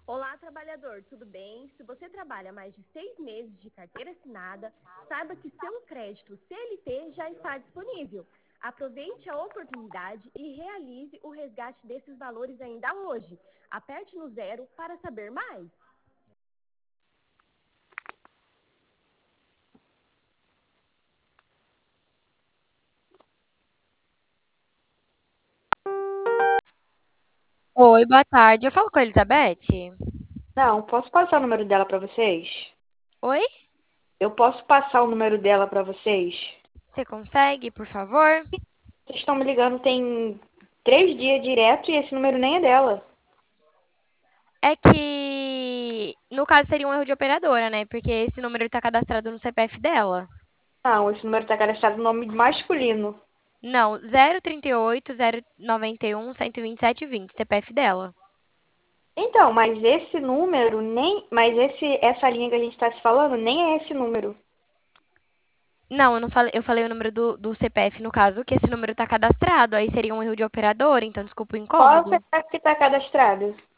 Olá, trabalhador, tudo bem? Se você trabalha mais de 6 meses de carteira assinada, saiba que seu crédito CLT já está disponível. Aproveite a oportunidade e realize o resgate desses valores ainda hoje. Aperte no zero para saber mais. Oi, boa tarde. Eu falo com a Elizabeth? Não, posso passar o número dela para vocês? Oi? Eu posso passar o número dela para vocês? Você consegue, por favor? Vocês estão me ligando tem 3 dias direto e esse número nem é dela. É que, no caso, seria um erro de operadora, né? Porque esse número está cadastrado no CPF dela. Não, esse número está cadastrado no nome masculino. Não, 038 091 127 20, CPF dela. Então, mas esse número nem, mas essa linha que a gente está se falando nem é esse número. Não, eu não falei, eu falei o número do CPF, no caso, que esse número está cadastrado. Aí seria um erro de operadora, então desculpa o Qual é o incômodo. CPF que está cadastrado?